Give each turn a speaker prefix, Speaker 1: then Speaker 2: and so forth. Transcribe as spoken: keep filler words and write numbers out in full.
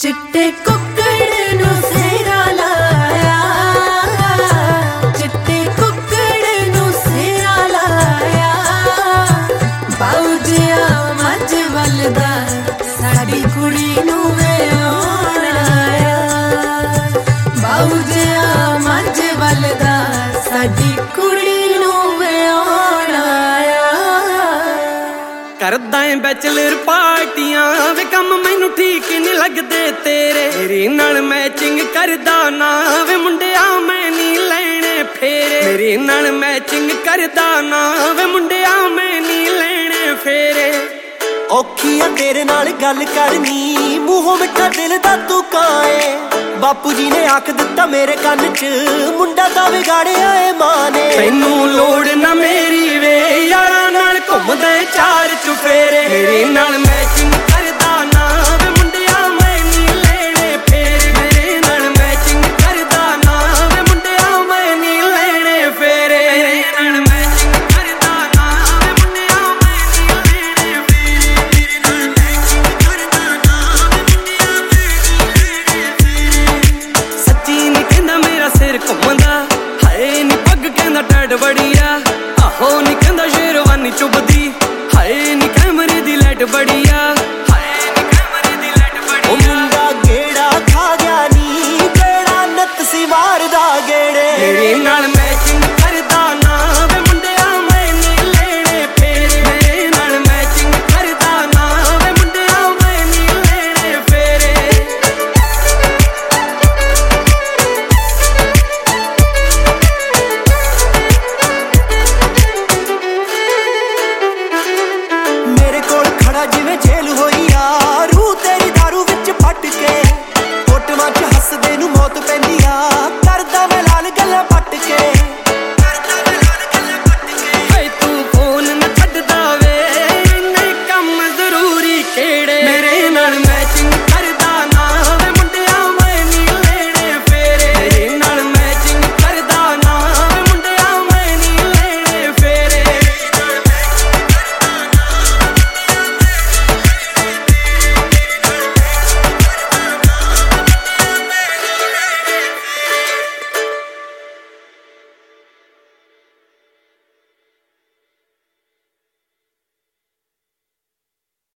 Speaker 1: चिट्टे कुक्कड़ नू सेरा लाया, चिट्टे कुक्कड़ नू सेरा लाया। बाऊ जिया मज वलदा साडी कुड़ी नू व्याहण आया। बाऊ जिया मज वलदा साडी कुड़ी नू व्याहण आया।
Speaker 2: करदा है बैचलर पार्टियां वे कम मैनू ठीक नहीं लगदे तेरे। मेरी नाल मैचिंग करदा ना वे मुंडिया मैं नहीं लेने फेरे। मेरी नाल मैचिंग करदा ना वे मुंडिया मैं नहीं लेने फेरे।
Speaker 3: औखी आ तेरे नाल गल करनी, मूहों मिठा दिल दा तू काए। बापू जी ने आख दिता मेरे कन च, मुंडा दा विगाड़िया ए मां ने।
Speaker 2: तैनू लोड़ ना मेरी वे यारा नाल घुमदे चार चुफेरे। मेरी नाल मैचिंग